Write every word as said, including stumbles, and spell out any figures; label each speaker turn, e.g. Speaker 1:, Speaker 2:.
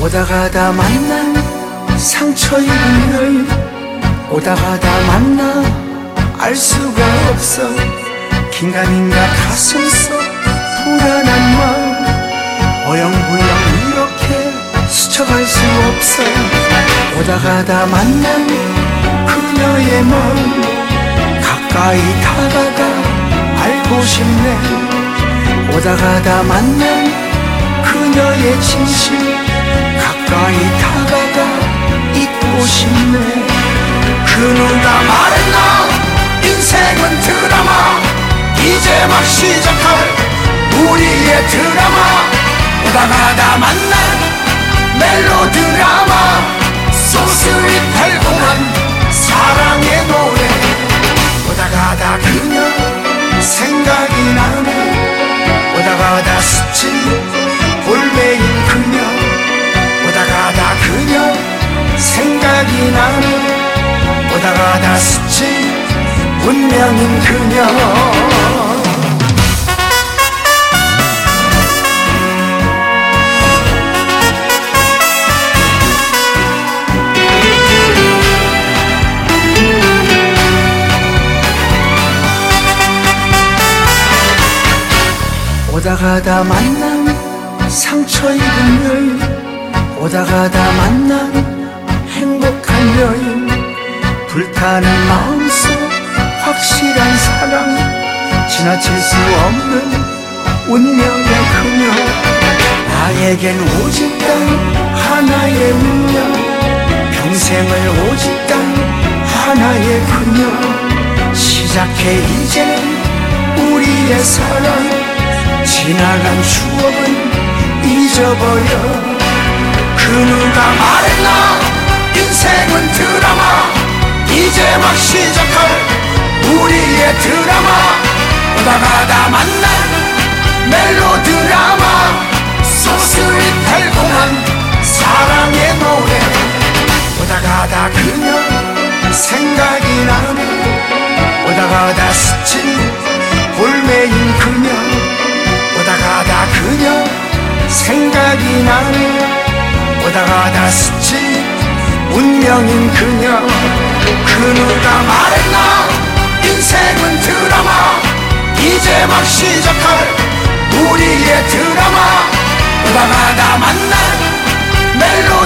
Speaker 1: 오다 가다 만난 상처 입은 여인, 오다 가다 만나 알 수가 없어. 긴가민가 가슴 속 불안한 마음, 어영부영 이렇게 스쳐갈 수 없어. 오다 가다 만난 그녀의 마음, 가까이 다가가 알고 싶네. 오다 가다 만난 그녀의 진실, 가까이 다가가 잊고 싶네. 그 누가 말했나 인생은 드라마, 이제 막 시작할 우리의 드라마. 오다 가다 만난 멜로드라마, 소스윗 달콤한 사랑의 노래. 오다 가다 그녀 생각이 나네. 오다 가다 스친 볼메인 그녀, 오다 가다 그녀 생각이 나네. 오다 가다 스친 운명인 그녀. 오다 가다 만난 상처 입은 여인, 오다 가다 만난 행복한 여인, 불타는 마음속 확실한 사랑, 지나칠 수 없는 운명의 그녀. 나에겐 오직 단 하나의 운명, 평생을 오직 단 하나의 그녀. 시작해 이제는 우리의 사랑, 지나간 추억은 잊어버려. 그 누가 말했나 인생은 드라마, 이제 막 시작할 우리의 드라마. 오다 가다 만난 멜로드라마, 소스윗 달콤한 사랑의 노래. 오다 가다 그녀 생각이 나네. 오다 가다 스친 볼메인 그녀, 오다 가다 그녀 생각이 나네. 오다 가다 스친 운명인 그녀. 그 누가 말했나 인생은 드라마, 이제 막 시작할 우리의 드라마. 오다 가다 만난 멜로